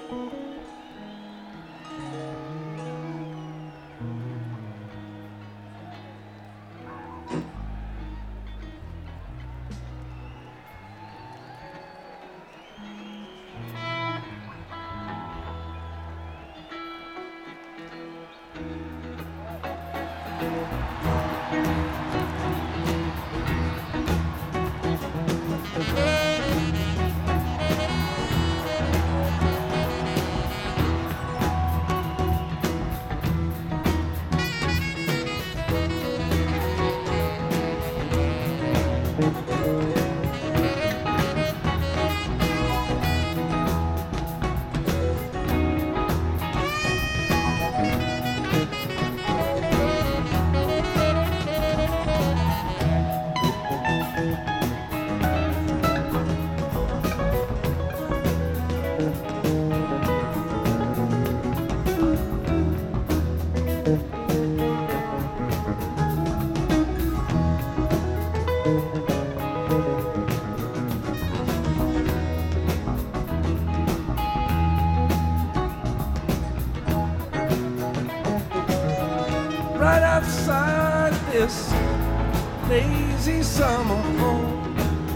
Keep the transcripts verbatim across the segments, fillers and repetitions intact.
Right outside this lazy summer home,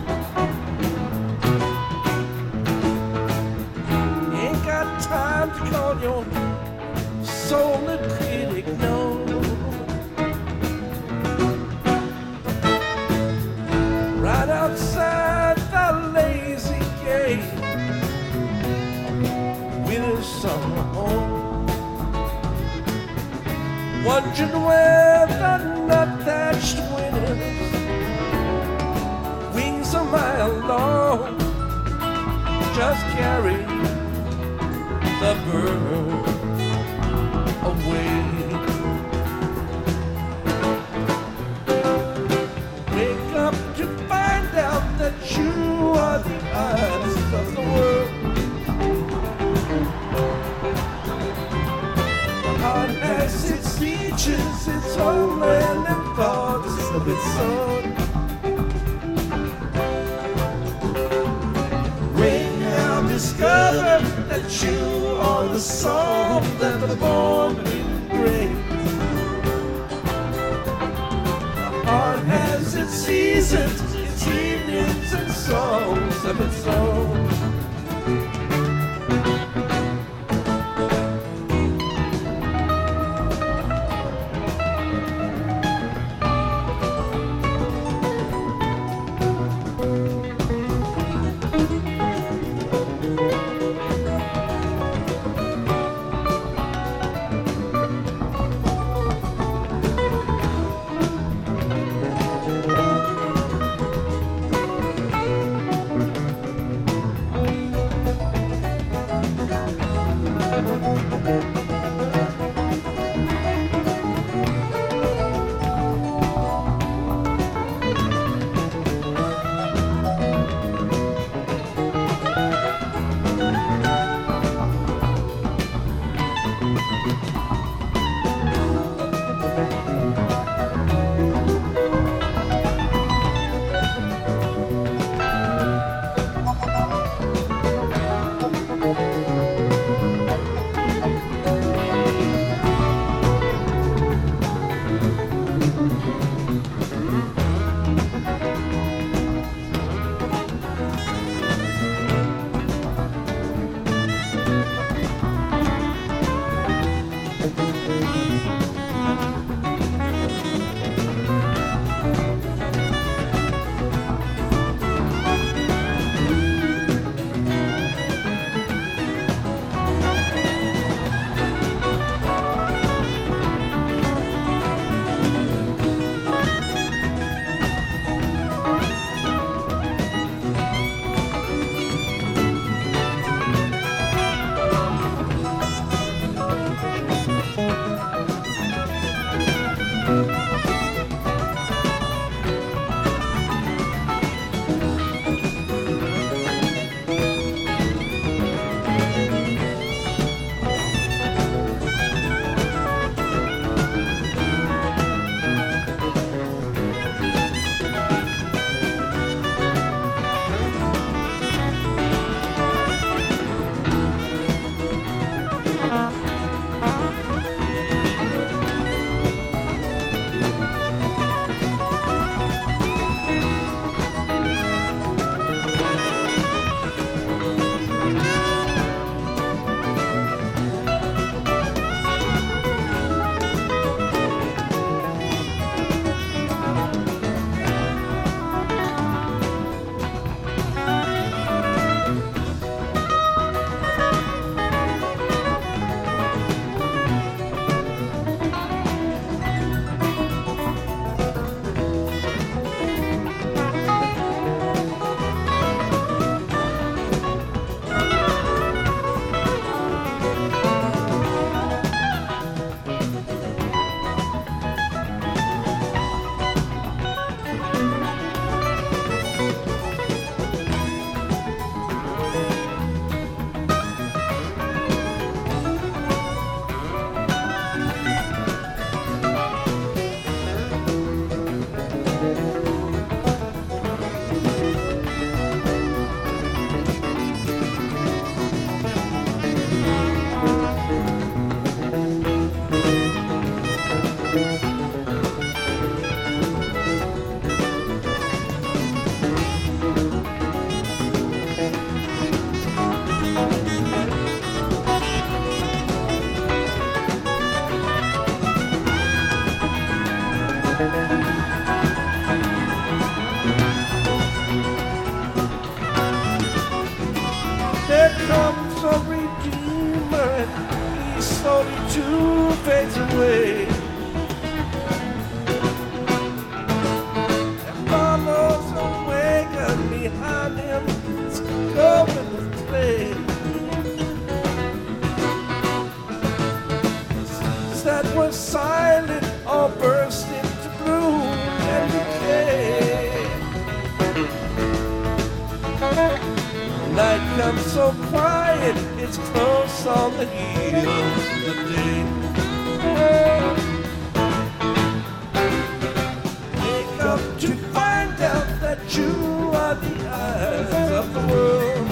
ain't got time to call your soul a critic, no. Right outside the lazy gate, winter summer home, wondering where the nut-thatched winters wings a mile long just carry the bird away. Wake up to find out that you are the eyes of the world. The heart has its speeches, its homeland and thoughts of its own. We now discover that you are the song that the morning brings. The heart has its seasons, its evenings and songs of its own. There comes a redeemer, and he slowly too fades away. And follows a wagon behind him, it's covered with clay. Seeds that were silent all burst into bloom and decay. Night comes so quiet, it's close on the heels of the day. Wake up to find out that you are the eyes of the world.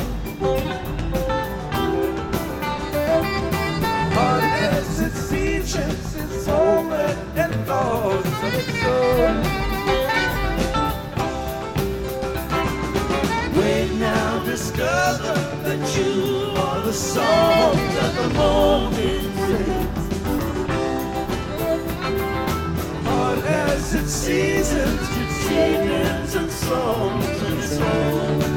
Hard as it seasons, it's over and lost of its own. Wait now, discover that you are the song that the morning sings. Hard as it seasons, it seasons and songs and songs.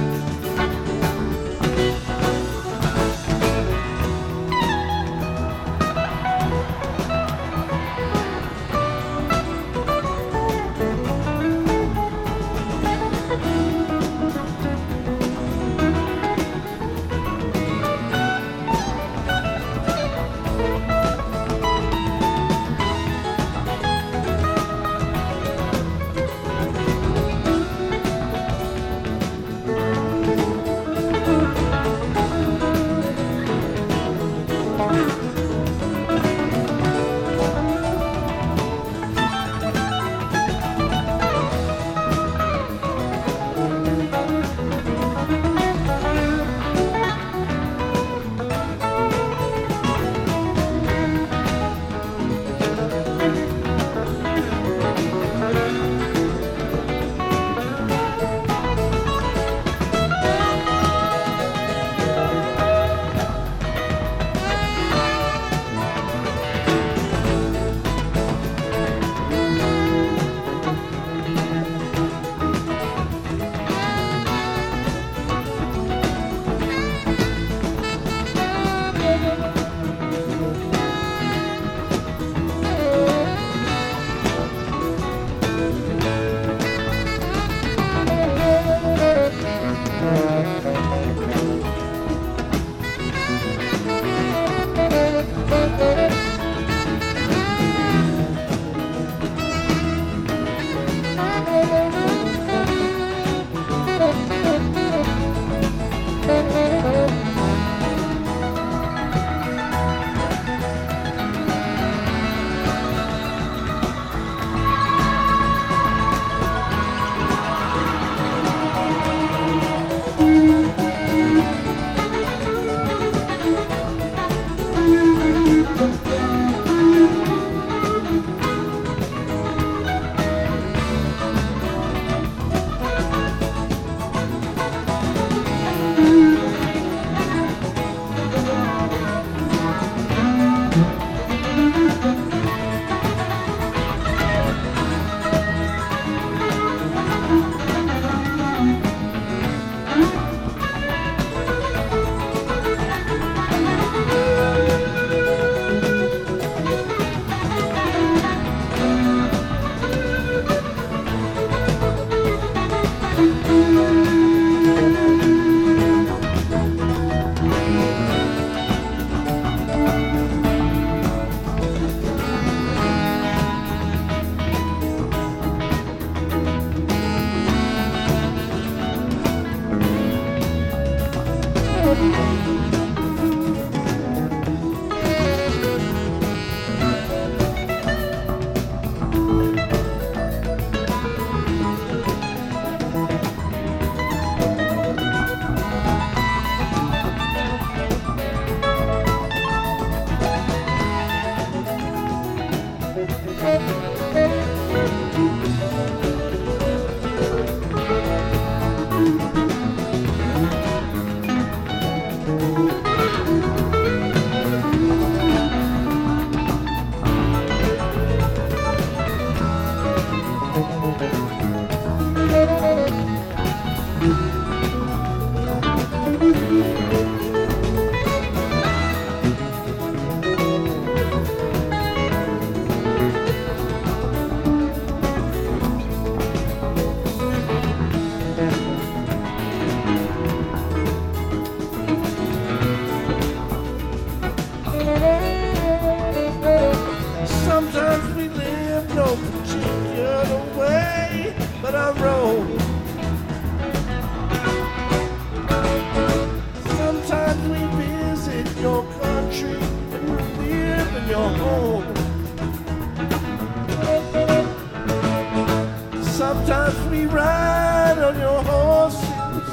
we ride on your horses,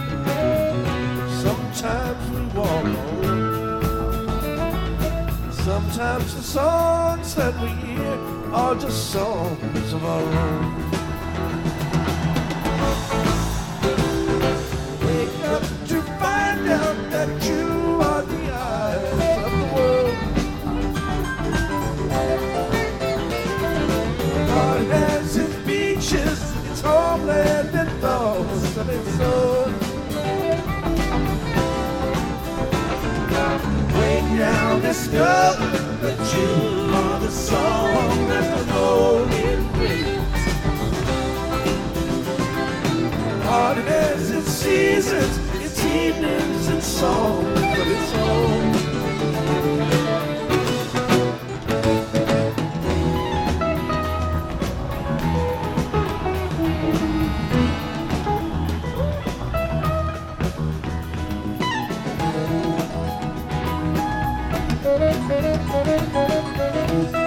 sometimes we walk on. Sometimes the songs that we hear are just songs of our own. Wake up to find out that you are the eyes of the world. God has its beaches, its homeland and thoughts of its own. Way down, discover that you are the song that the morning brings. Heart has its seasons, its evenings and songs of its own. Thank you.